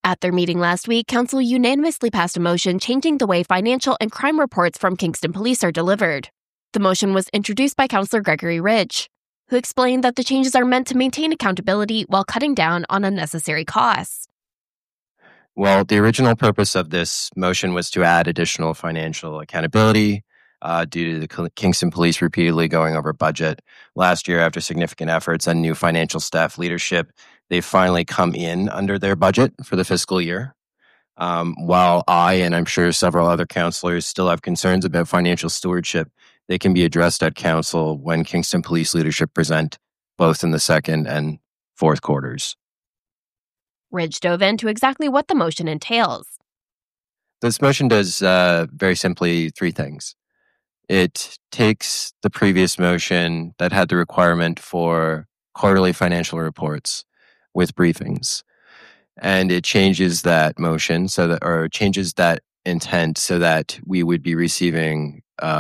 At their meeting last week, Council unanimously passed a motion changing the way financial and crime reports from Kingston Police are delivered. The motion was introduced by Councillor Gregory Ridge, who explained that the changes are meant to maintain accountability while cutting down on unnecessary costs. Well, the original purpose of this motion was to add additional financial accountability due to the Kingston Police repeatedly going over budget. Last year, after significant efforts and new financial staff leadership, they finally come in under their budget for the fiscal year. While I, and I'm sure several other councillors, still have concerns about financial stewardship, they can be addressed at council when Kingston Police leadership present, both in the second and fourth quarters. Ridge dove into exactly what the motion entails. This motion does very simply three things. It takes the previous motion that had the requirement for quarterly financial reports with briefings, and it changes that motion changes that intent so that we would be receiving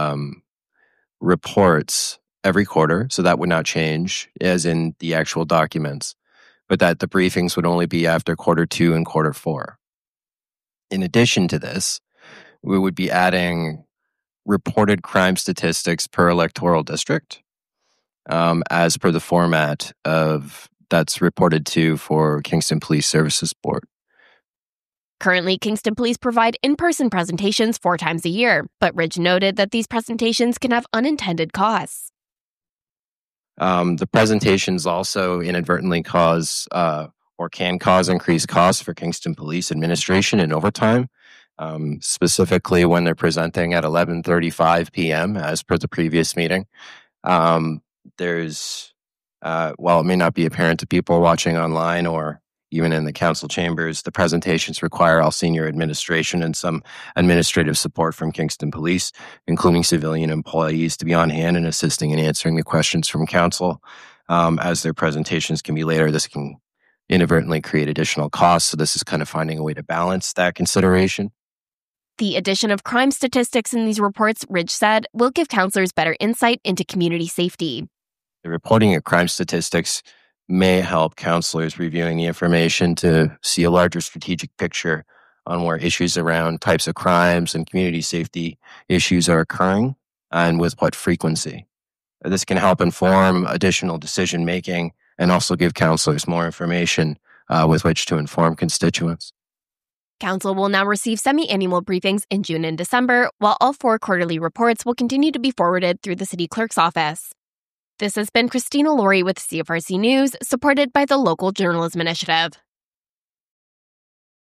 reports every quarter. So that would not change as in the actual documents, but that the briefings would only be after quarter 2 and quarter 4. In addition to this, we would be adding reported crime statistics per electoral district, as per the format of that's reported to for Kingston Police Services Board. Currently, Kingston Police provide in-person presentations 4 times a year, but Ridge noted that these presentations can have unintended costs. The presentations also inadvertently cause or can cause increased costs for Kingston Police administration and overtime, specifically when they're presenting at 11:35 p.m. as per the previous meeting. While it may not be apparent to people watching online or even in the council chambers, the presentations require all senior administration and some administrative support from Kingston Police, including civilian employees, to be on hand and assisting in answering the questions from council. As their presentations can be later, this can inadvertently create additional costs. So this is kind of finding a way to balance that consideration. The addition of crime statistics in these reports, Ridge said, will give councillors better insight into community safety. The reporting of crime statistics may help councillors reviewing the information to see a larger strategic picture on where issues around types of crimes and community safety issues are occurring and with what frequency. This can help inform additional decision making and also give councillors more information with which to inform constituents. Council will now receive semi-annual briefings in June and December, while all 4 quarterly reports will continue to be forwarded through the City Clerk's office. This has been Christina Laurie with CFRC News, supported by the Local Journalism Initiative.